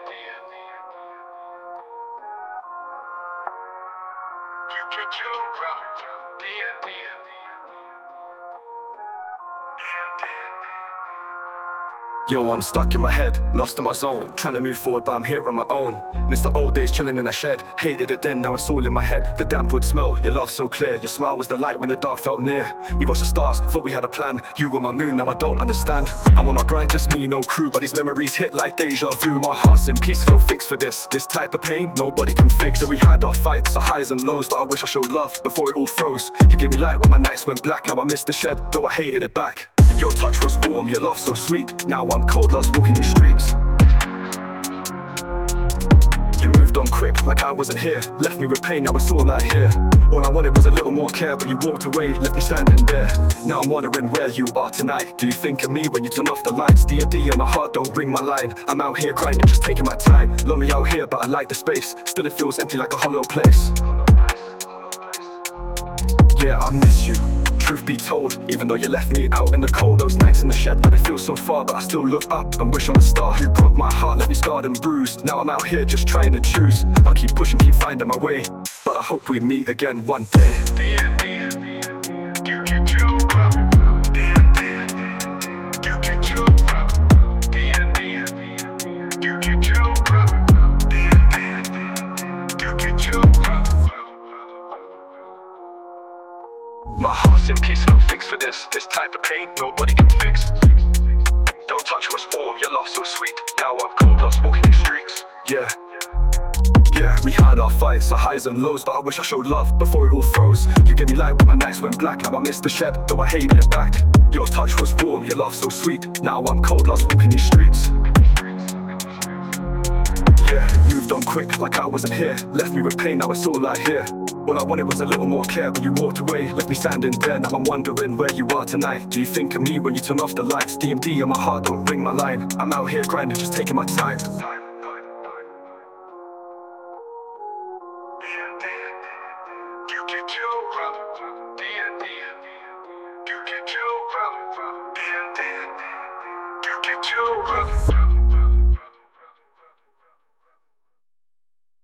Yo, I'm stuck in my head, lost in my zone, trying to move forward but I'm here on my own. Miss the old days chilling in a shed, hated it then, now it's all in my head. The damp wood smell, your love so clear, your smile was the light when the dark felt near. We watched the stars, thought we had a plan, you were my moon, now I don't understand. I'm on my grind, just me, no crew, but these memories hit like deja vu. My heart's in peace, no fix for this type of pain, nobody can fix. So we had our fights, our highs and lows, but I wish I showed love before it all froze. You gave me light when my nights went black, now I missed the shed, though I hated it back. Your touch was warm, your love so sweet, now I'm cold, lost walking these streets. You moved on quick, like I wasn't here, left me with pain, now it's all out here. All I wanted was a little more care, but you walked away, left me standing there. Now I'm wondering where you are tonight. Do you think of me when you turn off the lights? D&D on my heart, don't ring my line. I'm out here grinding, just taking my time. Lonely out here, but I like the space. Still it feels empty like a hollow place. Yeah, I miss you. Truth be told, even though you left me out in the cold, those nights in the shed, but it feels so far, but I still look up and wish on a star who broke my heart, left me scarred and bruised. Now I'm out here just trying to choose. I'll keep pushing, keep finding my way, but I hope we meet again one day. My heart's in peace, no fix for this type of pain, nobody can fix. Don't touch was warm, your love so sweet, now I'm cold, lost walking these streets. Yeah, we had our fights, our highs and lows, but I wish I showed love before it all froze. You gave me light when my nights went black, now I missed the shed, though I hated it back. Your touch was warm, your love so sweet, now I'm cold, lost walking these streets. Yeah, moved on quick, like I wasn't here, left me with pain, now it's all out here. All I wanted was a little more care, but you walked away, left me standing there. Now I'm wondering where you are tonight. Do you think of me when you turn off the lights? D&D on my heart, don't ring my line. I'm out here grinding, just taking my time. You get